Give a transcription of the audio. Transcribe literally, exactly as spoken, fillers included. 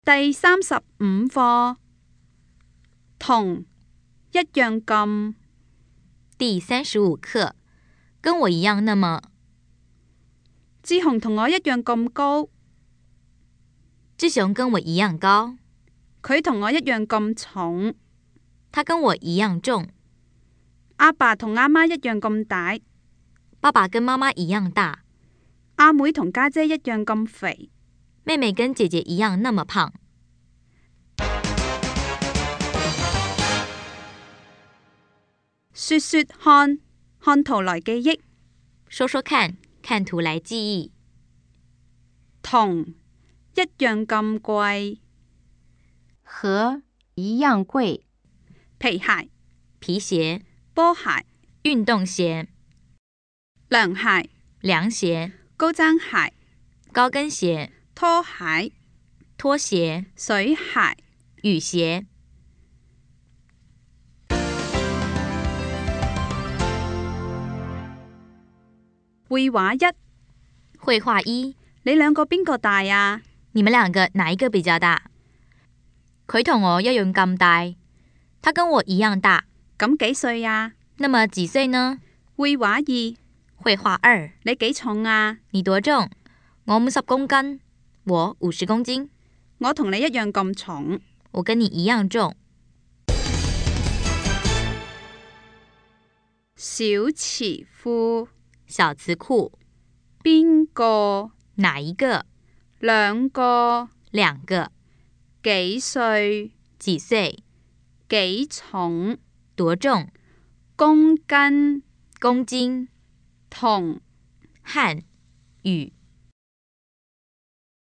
第三十五課，同，一樣咁。 第三十五課，跟我一樣那麼。 志雄同我一樣咁高。 志雄跟我一樣高。 佢同我一樣咁重。 他跟我一樣重。 阿爸同阿媽一樣咁大。 爸爸跟媽媽一樣大。 阿妹同家姐一樣咁肥。 妹妹跟姐姐一樣那麼胖。 說說看，看圖來記憶。 說說看，看圖來記憶。 同，一樣咁貴。 和，一樣貴。 皮鞋、 皮鞋、 波鞋、 運動鞋、 涼鞋、 涼鞋、 高踭鞋、 高跟鞋、 拖鞋、 拖鞋、 水鞋、 雨鞋。 繪畫一， 繪畫一， 你兩個邊個大啊？ 你們兩個哪一個比較大？佢同我一樣咁大，他跟我一樣大。 咁幾歲啊？ 那麼幾歲呢？ 繪畫二， 繪畫二， 你幾重啊？ 你多重？我五十公斤，我五十公斤。 我同你一樣咁重。 我跟你一樣重。 小詞庫， 小詞庫， 邊個？ 哪一個？ 兩個。 兩個。 幾歲？ 幾歲？ 幾重？ 多重？ 公斤。 公斤。 同。 漢語。